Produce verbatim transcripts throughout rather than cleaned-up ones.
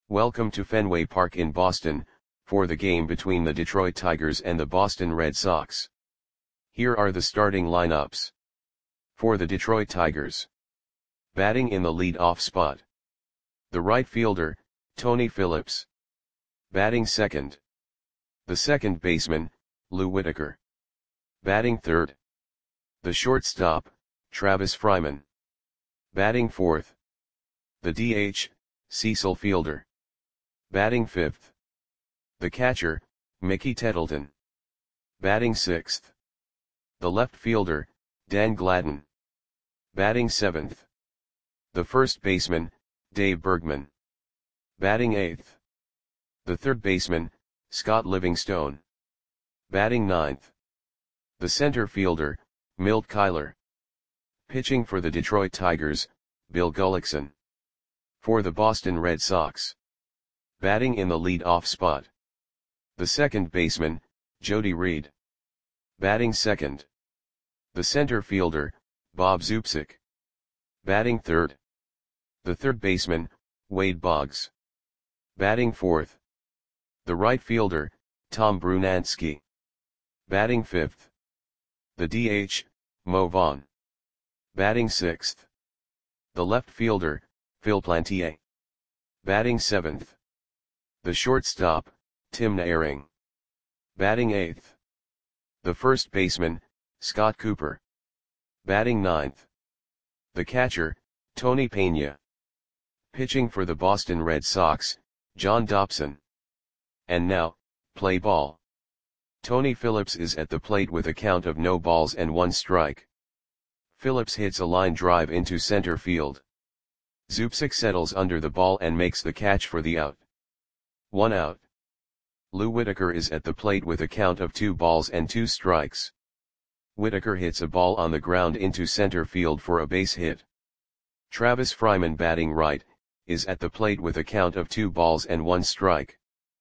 Welcome to Fenway Park in Boston, for the game between the Detroit Tigers and the Boston Red Sox. Here are the starting lineups. For the Detroit Tigers. Batting in the lead-off spot. The right fielder, Tony Phillips. Batting second. The second baseman, Lou Whitaker. Batting third. The shortstop, Travis Fryman. Batting fourth. The D H, Cecil Fielder. Batting fifth. The catcher, Mickey Tettleton. Batting sixth. The left fielder, Dan Gladden. Batting seventh. The first baseman, Dave Bergman. Batting eighth. The third baseman, Scott Livingstone. Batting ninth. The center fielder, Milt Kyler. Pitching for the Detroit Tigers, Bill Gullickson. For the Boston Red Sox. Batting in the lead-off spot. The second baseman, Jody Reed. Batting second. The center fielder, Bob Zubcic. Batting third. The third baseman, Wade Boggs. Batting fourth. The right fielder, Tom Brunansky. Batting fifth. The D H, Mo Vaughn. Batting sixth. The left fielder, Phil Plantier. Batting seventh. The shortstop, Tim Naehring. Batting eighth. The first baseman, Scott Cooper. Batting ninth. The catcher, Tony Pena. Pitching for the Boston Red Sox, John Dobson. And now, play ball. Tony Phillips is at the plate with a count of no balls and one strike. Phillips hits a line drive into center field. Zubcic settles under the ball and makes the catch for the out. One out. Lou Whitaker is at the plate with a count of two balls and two strikes. Whitaker hits a ball on the ground into center field for a base hit. Travis Fryman, batting right, is at the plate with a count of two balls and one strike.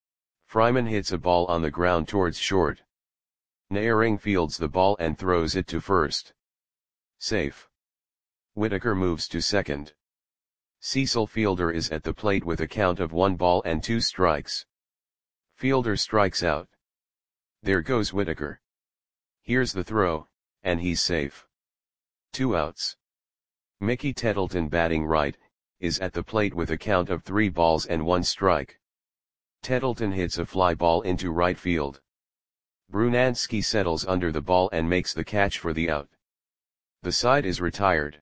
Fryman hits a ball on the ground towards short. Naehring fields the ball and throws it to first. Safe. Whitaker moves to second. Cecil Fielder is at the plate with a count of one ball and two strikes. Fielder strikes out. There goes Whitaker. Here's the throw, and he's safe. Two outs. Mickey Tettleton, batting right, is at the plate with a count of three balls and one strike. Tettleton hits a fly ball into right field. Brunansky settles under the ball and makes the catch for the out. The side is retired.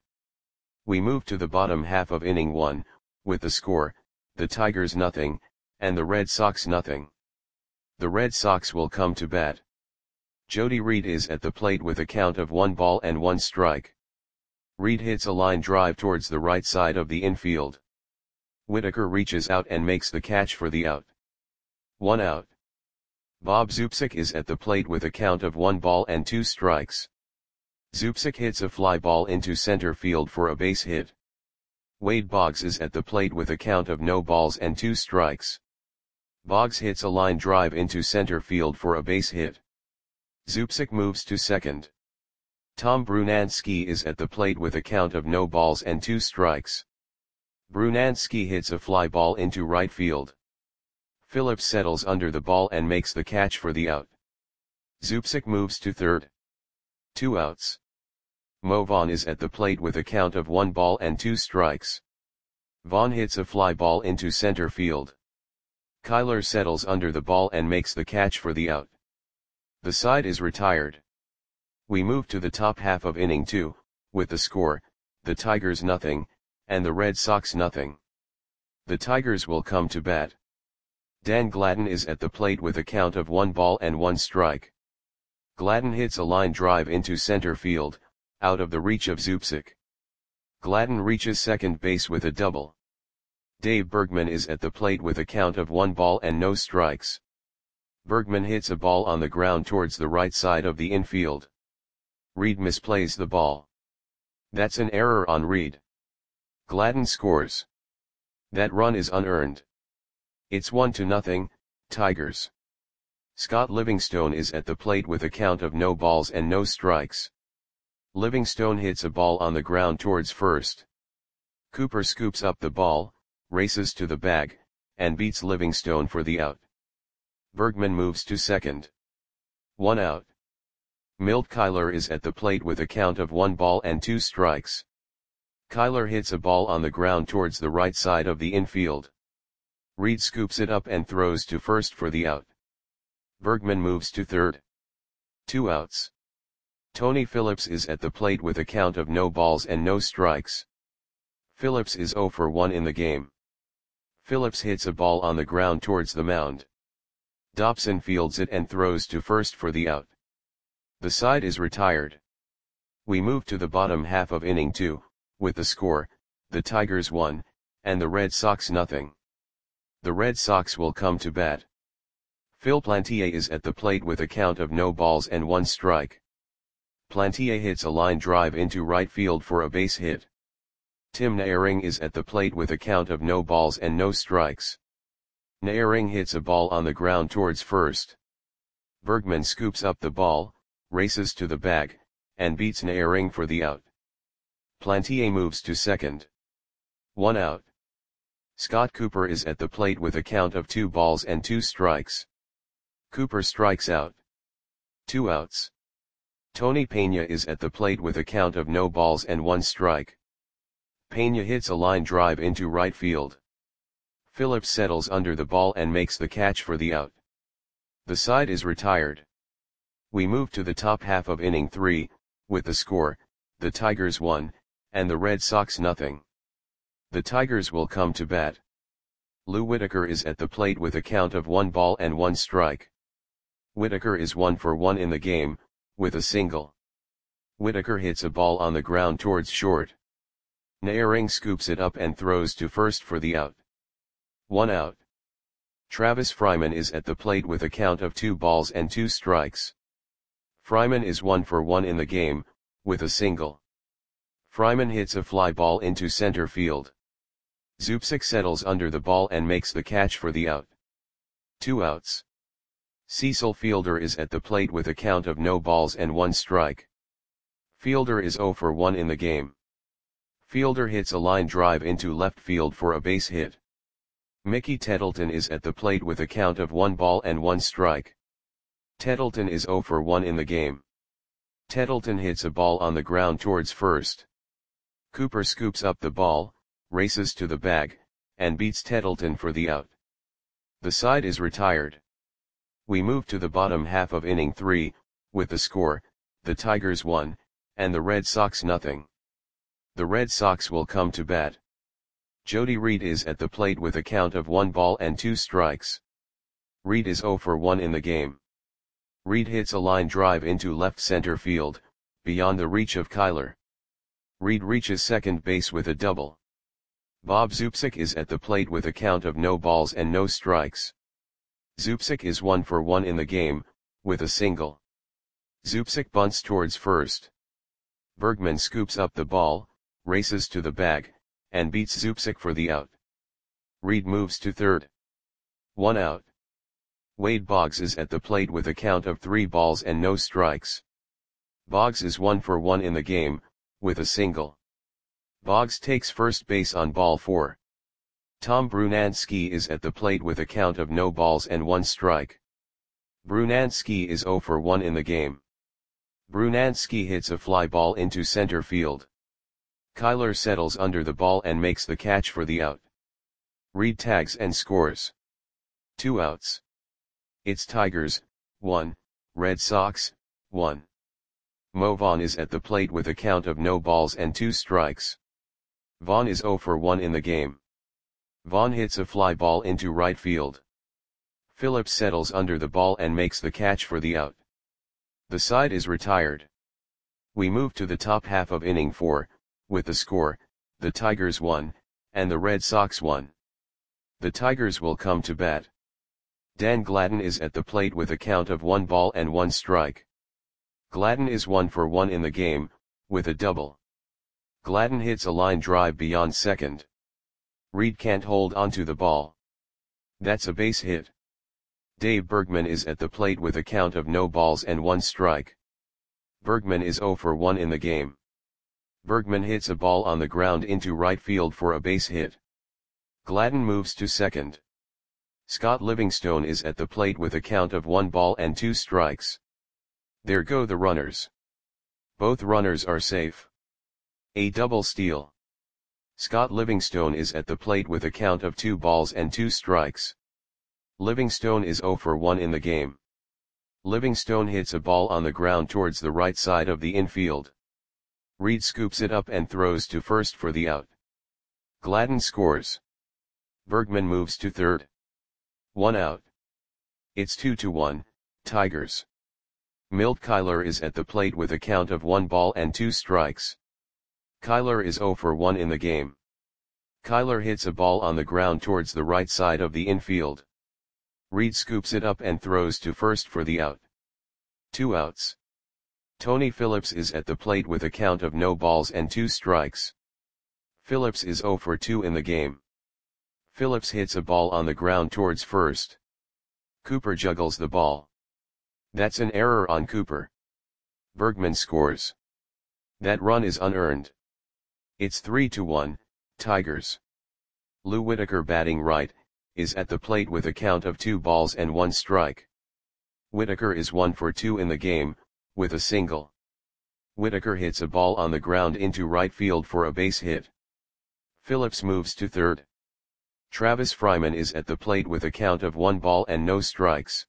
We move to the bottom half of inning one, with the score, the Tigers nothing, and the Red Sox nothing. The Red Sox will come to bat. Jody Reed is at the plate with a count of one ball and one strike. Reed hits a line drive towards the right side of the infield. Whitaker reaches out and makes the catch for the out. One out. Bob Zubcic is at the plate with a count of one ball and two strikes. Zubcic hits a fly ball into center field for a base hit. Wade Boggs is at the plate with a count of no balls and two strikes. Boggs hits a line drive into center field for a base hit. Zubcic moves to second. Tom Brunansky is at the plate with a count of no balls and two strikes. Brunansky hits a fly ball into right field. Phillips settles under the ball and makes the catch for the out. Zubcic moves to third. Two outs. Mo Vaughn is at the plate with a count of one ball and two strikes. Vaughn hits a fly ball into center field. Kyler settles under the ball and makes the catch for the out. The side is retired. We move to the top half of inning two, with the score, the Tigers nothing, and the Red Sox nothing. The Tigers will come to bat. Dan Gladden is at the plate with a count of one ball and one strike. Gladden hits a line drive into center field, out of the reach of Zubcic. Gladden reaches second base with a double. Dave Bergman is at the plate with a count of one ball and no strikes. Bergman hits a ball on the ground towards the right side of the infield. Reed misplays the ball. That's an error on Reed. Gladden scores. That run is unearned. It's one to nothing, Tigers. Scott Livingstone is at the plate with a count of no balls and no strikes. Livingstone hits a ball on the ground towards first. Cooper scoops up the ball, races to the bag, and beats Livingstone for the out. Bergman moves to second. One out. Milt Kyler is at the plate with a count of one ball and two strikes. Kyler hits a ball on the ground towards the right side of the infield. Reed scoops it up and throws to first for the out. Bergman moves to third. Two outs. Tony Phillips is at the plate with a count of no balls and no strikes. Phillips is oh for one in the game. Phillips hits a ball on the ground towards the mound. Dobson fields it and throws to first for the out. The side is retired. We move to the bottom half of inning two, with the score, the Tigers one, and the Red Sox nothing. The Red Sox will come to bat. Phil Plantier is at the plate with a count of no balls and one strike. Plantier hits a line drive into right field for a base hit. Tim Naehring is at the plate with a count of no balls and no strikes. Naehring hits a ball on the ground towards first. Bergman scoops up the ball, races to the bag, and beats Naehring for the out. Plantier moves to second. One out. Scott Cooper is at the plate with a count of two balls and two strikes. Cooper strikes out. Two outs. Tony Pena is at the plate with a count of no balls and one strike. Pena hits a line drive into right field. Phillips settles under the ball and makes the catch for the out. The side is retired. We move to the top half of inning three, with the score, the Tigers one, and the Red Sox nothing. The Tigers will come to bat. Lou Whitaker is at the plate with a count of one ball and one strike. Whitaker is one for one in the game, with a single. Whitaker hits a ball on the ground towards short. Naehring scoops it up and throws to first for the out. One out. Travis Fryman is at the plate with a count of two balls and two strikes. Fryman is one for one in the game, with a single. Fryman hits a fly ball into center field. Zubcic settles under the ball and makes the catch for the out. Two outs. Cecil Fielder is at the plate with a count of no balls and one strike. Fielder is oh for one in the game. Fielder hits a line drive into left field for a base hit. Mickey Tettleton is at the plate with a count of one ball and one strike. Tettleton is oh for one in the game. Tettleton hits a ball on the ground towards first. Cooper scoops up the ball, races to the bag, and beats Tettleton for the out. The side is retired. We move to the bottom half of inning three, with the score, the Tigers one, and the Red Sox nothing. The Red Sox will come to bat. Jody Reed is at the plate with a count of one ball and two strikes. Reed is oh for one in the game. Reed hits a line drive into left center field, beyond the reach of Kyler. Reed reaches second base with a double. Bob Zubcic is at the plate with a count of no balls and no strikes. Zubcic is one for one in the game, with a single. Zubcic bunts towards first. Bergman scoops up the ball, races to the bag, and beats Zubcic for the out. Reed moves to third. One out. Wade Boggs is at the plate with a count of three balls and no strikes. Boggs is one for one in the game, with a single. Boggs takes first base on ball four. Tom Brunansky is at the plate with a count of no balls and one strike. Brunansky is oh for one in the game. Brunansky hits a fly ball into center field. Kyler settles under the ball and makes the catch for the out. Reed tags and scores. Two outs. It's Tigers, one, Red Sox, one. Mo Vaughn is at the plate with a count of no balls and two strikes. Vaughn is oh for one in the game. Vaughn hits a fly ball into right field. Phillips settles under the ball and makes the catch for the out. The side is retired. We move to the top half of inning four, with the score, the Tigers one, and the Red Sox one. The Tigers will come to bat. Dan Gladden is at the plate with a count of one ball and one strike. Gladden is one for one in the game, with a double. Gladden hits a line drive beyond second. Reed can't hold onto the ball. That's a base hit. Dave Bergman is at the plate with a count of no balls and one strike. Bergman is oh for one in the game. Bergman hits a ball on the ground into right field for a base hit. Gladden moves to second. Scott Livingstone is at the plate with a count of one ball and two strikes. There go the runners. Both runners are safe. A double steal. Scott Livingstone is at the plate with a count of two balls and two strikes. Livingstone is zero for one in the game. Livingstone hits a ball on the ground towards the right side of the infield. Reed scoops it up and throws to first for the out. Gladden scores. Bergman moves to third. One out. It's two to one, Tigers. Milt Kyler is at the plate with a count of one ball and two strikes. Kyler is zero for one in the game. Kyler hits a ball on the ground towards the right side of the infield. Reed scoops it up and throws to first for the out. Two outs. Tony Phillips is at the plate with a count of no balls and two strikes. Phillips is zero for two in the game. Phillips hits a ball on the ground towards first. Cooper juggles the ball. That's an error on Cooper. Bergman scores. That run is unearned. It's three to one, Tigers. Lou Whitaker, batting right, is at the plate with a count of two balls and one strike. Whitaker is one for two in the game, with a single. Whitaker hits a ball on the ground into right field for a base hit. Phillips moves to third. Travis Fryman is at the plate with a count of one ball and no strikes.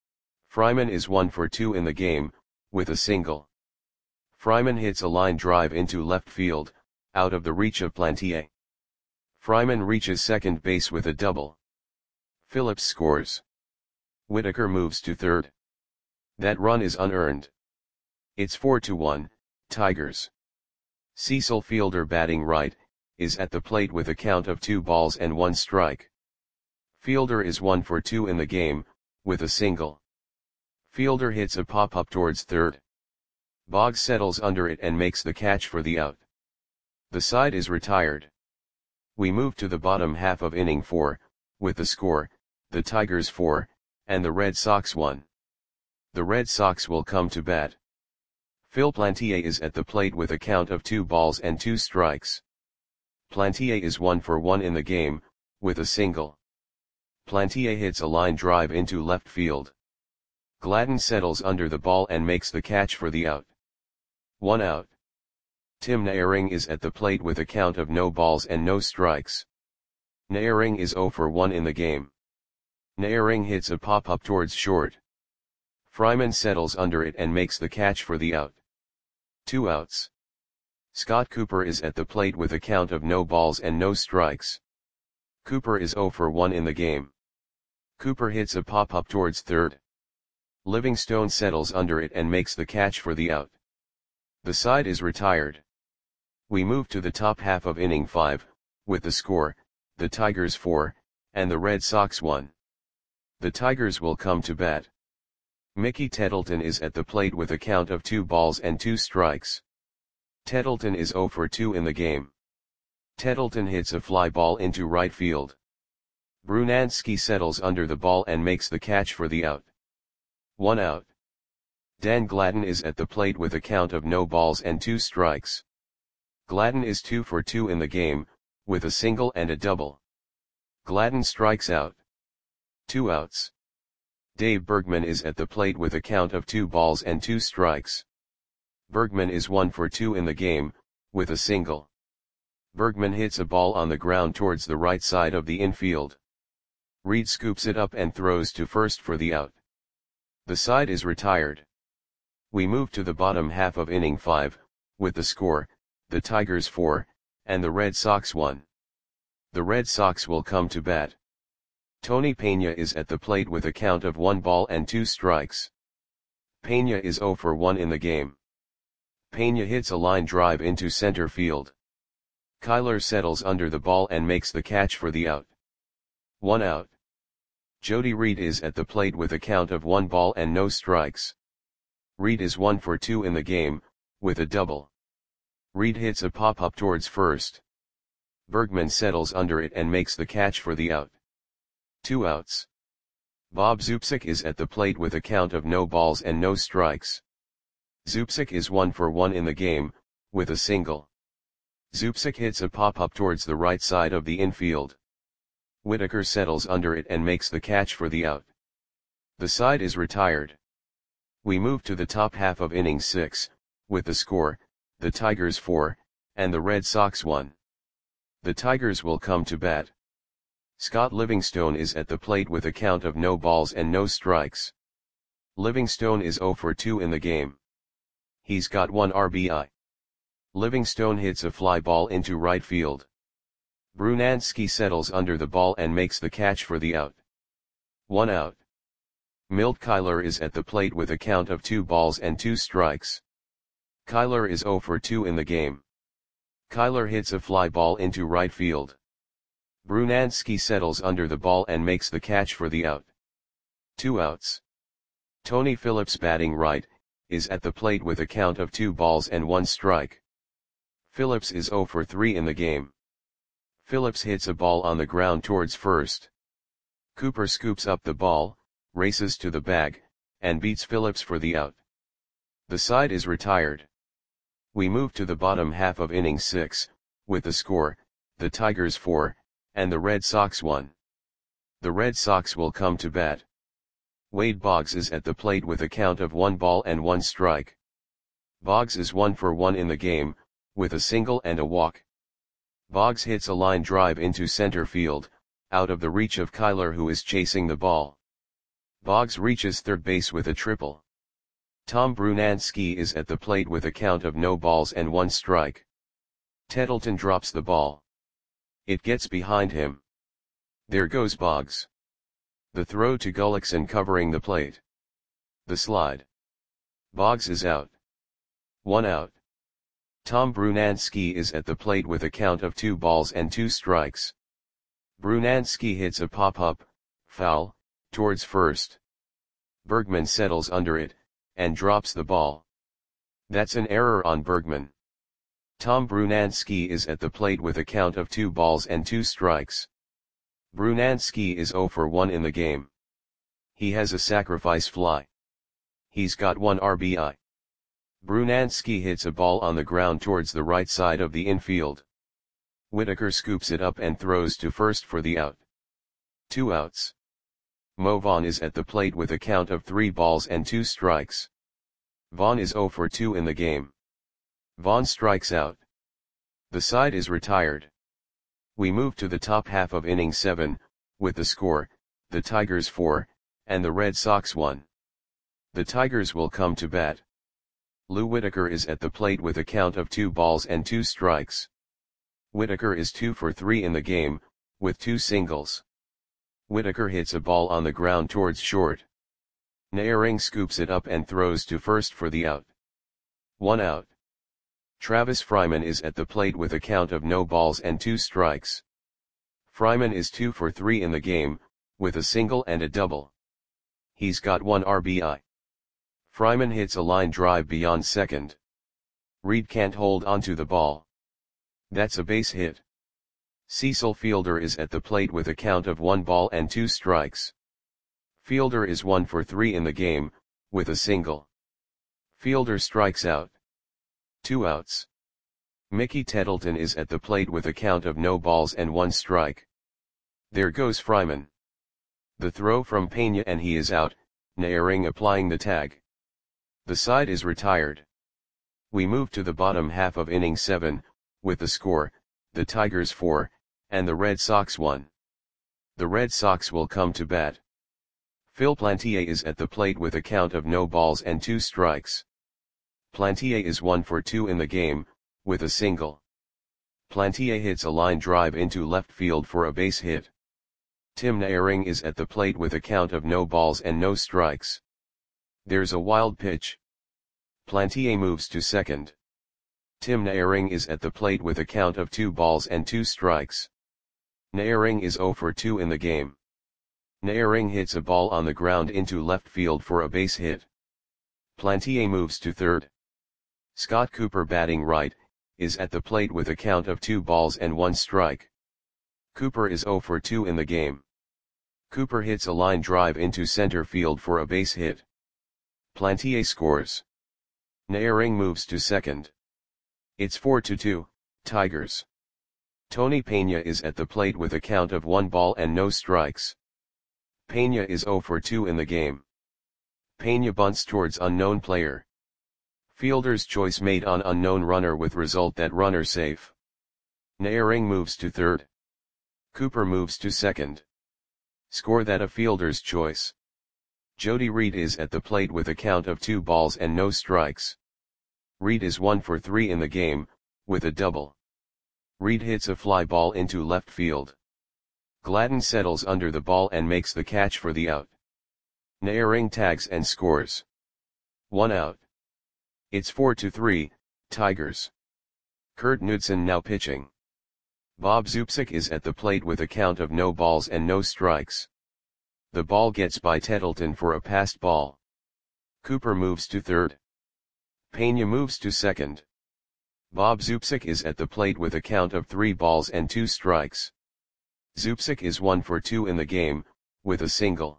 Fryman is one for two in the game, with a single. Fryman hits a line drive into left field, out of the reach of Plantier. Fryman reaches second base with a double. Phillips scores. Whitaker moves to third. That run is unearned. It's four to one, Tigers. Cecil Fielder, batting right, is at the plate with a count of two balls and one strike. Fielder is one for two in the game, with a single. Fielder hits a pop-up towards third. Boggs settles under it and makes the catch for the out. The side is retired. We move to the bottom half of inning four, with the score, the Tigers four, and the Red Sox one. The Red Sox will come to bat. Phil Plantier is at the plate with a count of two balls and two strikes. Plantier is one for one in the game, with a single. Plantier hits a line drive into left field. Gladden settles under the ball and makes the catch for the out. One out. Tim Naehring is at the plate with a count of no balls and no strikes. Naehring is zero for one in the game. Naehring hits a pop-up towards short. Fryman settles under it and makes the catch for the out. Two outs. Scott Cooper is at the plate with a count of no balls and no strikes. Cooper is zero for one in the game. Cooper hits a pop-up towards third. Livingstone settles under it and makes the catch for the out. The side is retired. We move to the top half of inning five, with the score, the Tigers four, and the Red Sox one. The Tigers will come to bat. Mickey Tettleton is at the plate with a count of two balls and two strikes. Tettleton is zero for two in the game. Tettleton hits a fly ball into right field. Brunansky settles under the ball and makes the catch for the out. One out. Dan Gladden is at the plate with a count of no balls and two strikes. Gladden is two for two in the game, with a single and a double. Gladden strikes out. Two outs. Dave Bergman is at the plate with a count of two balls and two strikes. Bergman is one for two in the game, with a single. Bergman hits a ball on the ground towards the right side of the infield. Reed scoops it up and throws to first for the out. The side is retired. We move to the bottom half of inning five, with the score, the Tigers four, and the Red Sox one. The Red Sox will come to bat. Tony Peña is at the plate with a count of one ball and two strikes. Peña is zero for one in the game. Peña hits a line drive into center field. Kyler settles under the ball and makes the catch for the out. One out. Jody Reed is at the plate with a count of one ball and no strikes. Reed is one for two in the game, with a double. Reed hits a pop-up towards first. Bergman settles under it and makes the catch for the out. Two outs. Bob Zupsik is at the plate with a count of no balls and no strikes. Zupsik is one for one in the game, with a single. Zupsik hits a pop-up towards the right side of the infield. Whitaker settles under it and makes the catch for the out. The side is retired. We move to the top half of inning six, with the score, the Tigers four, and the Red Sox one. The Tigers will come to bat. Scott Livingstone is at the plate with a count of no balls and no strikes. Livingstone is oh for two in the game. He's got one R B I. Livingstone hits a fly ball into right field. Brunansky settles under the ball and makes the catch for the out. One out. Milt Kyler is at the plate with a count of two balls and two strikes. Kyler is oh for two in the game. Kyler hits a fly ball into right field. Brunansky settles under the ball and makes the catch for the out. Two outs. Tony Phillips, batting right, is at the plate with a count of two balls and one strike. Phillips is oh for three in the game. Phillips hits a ball on the ground towards first. Cooper scoops up the ball, races to the bag, and beats Phillips for the out. The side is retired. We move to the bottom half of inning six, with the score, the Tigers four, and the Red Sox one. The Red Sox will come to bat. Wade Boggs is at the plate with a count of one ball and one strike. Boggs is one for one in the game, with a single and a walk. Boggs hits a line drive into center field, out of the reach of Kyler, who is chasing the ball. Boggs reaches third base with a triple. Tom Brunansky is at the plate with a count of no balls and one strike. Tettleton drops the ball. It gets behind him. There goes Boggs. The throw to Gullickson covering the plate. The slide. Boggs is out. One out. Tom Brunansky is at the plate with a count of two balls and two strikes. Brunansky hits a pop-up, foul, towards first. Bergman settles under it, and drops the ball. That's an error on Bergman. Tom Brunansky is at the plate with a count of two balls and two strikes. Brunansky is oh for one in the game. He has a sacrifice fly. He's got one R B I. Brunansky hits a ball on the ground towards the right side of the infield. Whitaker scoops it up and throws to first for the out. Two outs. Mo Vaughn is at the plate with a count of three balls and two strikes. Vaughn is oh for two in the game. Vaughn strikes out. The side is retired. We move to the top half of inning seven, with the score, the Tigers four, and the Red Sox one. The Tigers will come to bat. Lou Whitaker is at the plate with a count of two balls and two strikes. Whitaker is two for three in the game, with two singles. Whitaker hits a ball on the ground towards short. Naehring scoops it up and throws to first for the out. One out. Travis Fryman is at the plate with a count of no balls and two strikes. Fryman is two for three in the game, with a single and a double. He's got one R B I. Fryman hits a line drive beyond second. Reed can't hold onto the ball. That's a base hit. Cecil Fielder is at the plate with a count of one ball and two strikes. Fielder is one for three in the game, with a single. Fielder strikes out. Two outs. Mickey Tettleton is at the plate with a count of no balls and one strike. There goes Fryman. The throw from Pena and he is out, Naehring applying the tag. The side is retired. We move to the bottom half of inning seven, with the score, the Tigers four, and the Red Sox one. The Red Sox will come to bat. Phil Plantier is at the plate with a count of no balls and two strikes. Plantier is one for two in the game, with a single. Plantier hits a line drive into left field for a base hit. Tim Naehring is at the plate with a count of no balls and no strikes. There's a wild pitch. Plantier moves to second. Tim Naehring is at the plate with a count of two balls and two strikes. Naehring is oh for two in the game. Naehring hits a ball on the ground into left field for a base hit. Plantier moves to third. Scott Cooper, batting right, is at the plate with a count of two balls and one strike. Cooper is oh for two in the game. Cooper hits a line drive into center field for a base hit. Plantier scores. Naehring moves to second. It's four to two, Tigers. Tony Pena is at the plate with a count of one ball and no strikes. Pena is zero for two in the game. Pena bunts towards unknown player. Fielder's choice made on unknown runner with result that runner safe. Naehring moves to third. Cooper moves to second. Score that a fielder's choice. Jody Reed is at the plate with a count of two balls and no strikes. Reed is one for three in the game, with a double. Reed hits a fly ball into left field. Gladden settles under the ball and makes the catch for the out. Naehring tags and scores. One out. It's four to three, Tigers. Kurt Knudsen now pitching. Bob Zupsik is at the plate with a count of no balls and no strikes. The ball gets by Tettleton for a passed ball. Cooper moves to third. Pena moves to second. Bob Zupsik is at the plate with a count of three balls and two strikes. Zupsik is one for two in the game, with a single.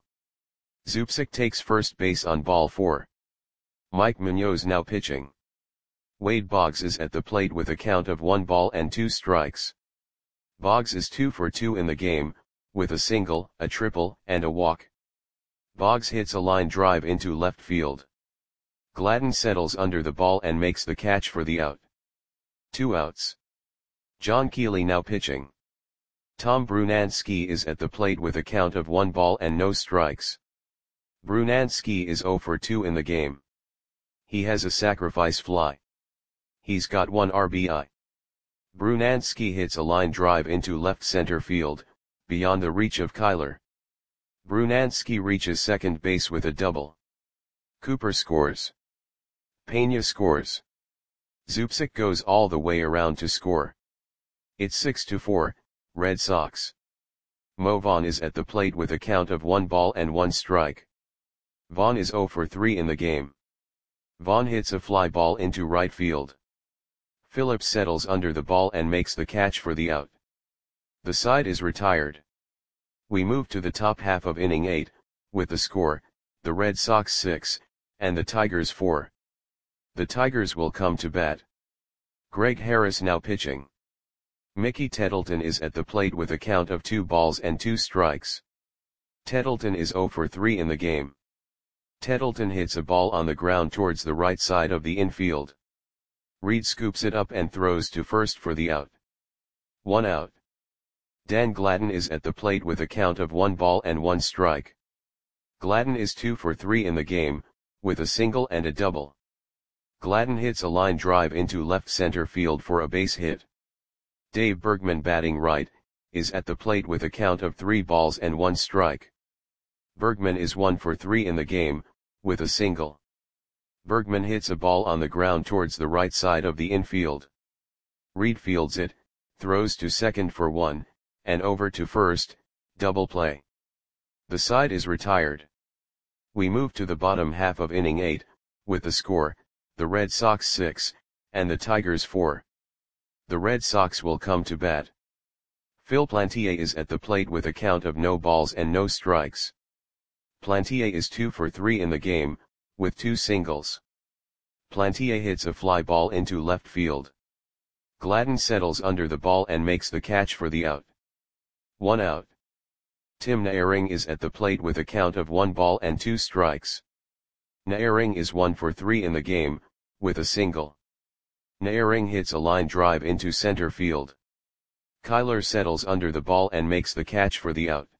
Zupsik takes first base on ball four. Mike Munoz now pitching. Wade Boggs is at the plate with a count of one ball and two strikes. Boggs is two for two in the game, with a single, a triple, and a walk. Boggs hits a line drive into left field. Gladden settles under the ball and makes the catch for the out. Two outs. John Keeley now pitching. Tom Brunansky is at the plate with a count of one ball and no strikes. Brunansky is zero for two in the game. He has a sacrifice fly. He's got one R B I. Brunansky hits a line drive into left center field, beyond the reach of Kyler. Brunansky reaches second base with a double. Cooper scores. Pena scores. Zupsik goes all the way around to score. It's six to four, Red Sox. Mo Vaughn is at the plate with a count of one ball and one strike. Vaughn is zero for three in the game. Vaughn hits a fly ball into right field. Phillips settles under the ball and makes the catch for the out. The side is retired. We move to the top half of inning eight, with the score, the Red Sox six, and the Tigers four. The Tigers will come to bat. Greg Harris now pitching. Mickey Tettleton is at the plate with a count of two balls and two strikes. Tettleton is zero for three in the game. Tettleton hits a ball on the ground towards the right side of the infield. Reed scoops it up and throws to first for the out. One out. Dan Gladden is at the plate with a count of one ball and one strike. Gladden is two for three in the game, with a single and a double. Gladden hits a line drive into left center field for a base hit. Dave Bergman, batting right, is at the plate with a count of three balls and one strike. Bergman is one for three in the game, with a single. Bergman hits a ball on the ground towards the right side of the infield. Reed fields it, throws to second for one, and over to first, double play. The side is retired. We move to the bottom half of inning eight, with the score, the Red Sox six, and the Tigers four. The Red Sox will come to bat. Phil Plantier is at the plate with a count of no balls and no strikes. Plantier is two for three in the game, with two singles. Plantier hits a fly ball into left field. Gladden settles under the ball and makes the catch for the out. One out. Tim Naehring is at the plate with a count of one ball and two strikes. Naehring is one for three in the game, with a single. Naehring hits a line drive into center field. Kyler settles under the ball and makes the catch for the out.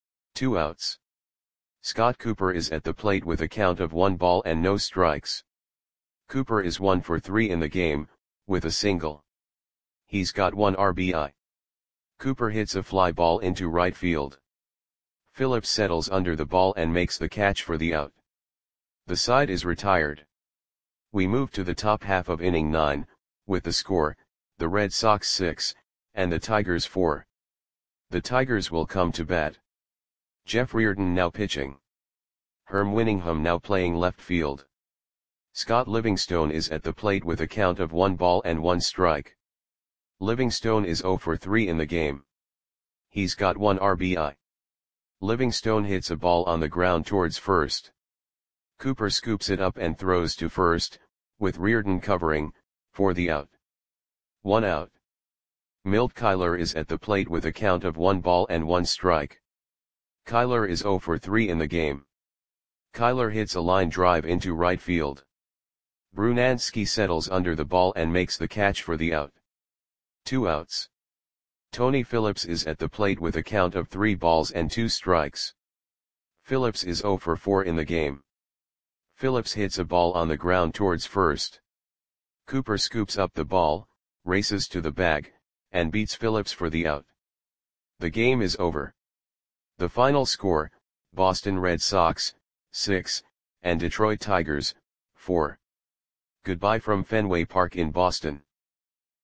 Two outs. Scott Cooper is at the plate with a count of one ball and no strikes. Cooper is one for three in the game, with a single. He's got one R B I. Cooper hits a fly ball into right field. Phillips settles under the ball and makes the catch for the out. The side is retired. We move to the top half of inning nine, with the score, the Red Sox six, and the Tigers four. The Tigers will come to bat. Jeff Reardon now pitching. Herm Winningham now playing left field. Scott Livingstone is at the plate with a count of one ball and one strike. Livingstone is zero for three in the game. He's got one R B I. Livingstone hits a ball on the ground towards first. Cooper scoops it up and throws to first, with Reardon covering, for the out. One out. Milt Kyler is at the plate with a count of one ball and one strike. Kyler is zero for three in the game. Kyler hits a line drive into right field. Brunansky settles under the ball and makes the catch for the out. Two outs. Tony Phillips is at the plate with a count of three balls and two strikes. Phillips is zero for four in the game. Phillips hits a ball on the ground towards first. Cooper scoops up the ball, races to the bag, and beats Phillips for the out. The game is over. The final score, Boston Red Sox, six, and Detroit Tigers, four. Goodbye from Fenway Park in Boston.